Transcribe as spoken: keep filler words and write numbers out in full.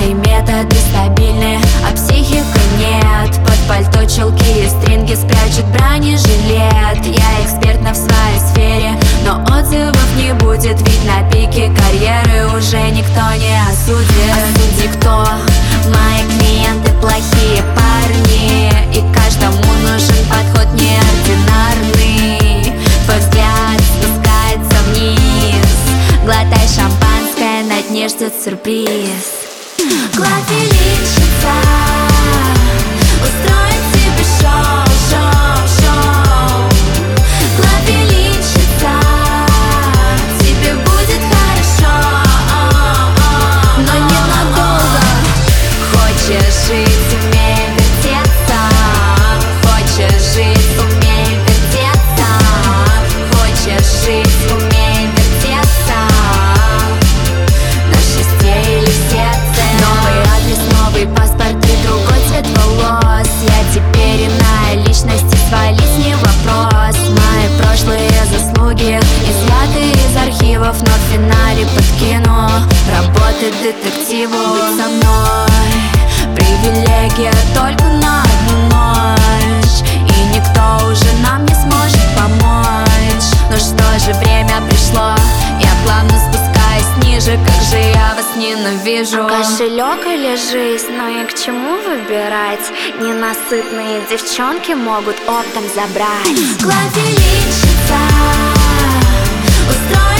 Мои методы стабильны, а психика нет. Под пальто чулки и стринги спрячет бронежилет. Я экспертна в своей сфере, но отзывов не будет, ведь на пике карьеры уже никто не осудит. Осуди кто? Мои клиенты плохие парни, и каждому нужен подход неординарный. Твой взгляд спускается вниз, глотай шампанское, на дне ждет сюрприз. Клофелинщица устроит тебе шоу, шоу, шоу. Клофелинщица, тебе будет хорошо, но ненадолго. Хочешь жить, умей вертеться. Хочешь жить, умей вертеться. Хочешь жить, умей вертеться. На шесте или сердце. Новый адрес, новый паспорт и другой цвет волос. Я теперь иная личность, и свалить не вопрос. Мои прошлые заслуги изъяты из архивов, но в финале подкину работы детективу. Быть со мной привилегия только на одну ночь, и никто уже нам не сможет помочь. Ну что же, время пришло, я плавно спускаюсь ниже. Как же я вас ненавижу. Кошелек или жизнь, но и к чему выбирать? Ненасытные девчонки могут оптом забрать. Клофелинщица устроит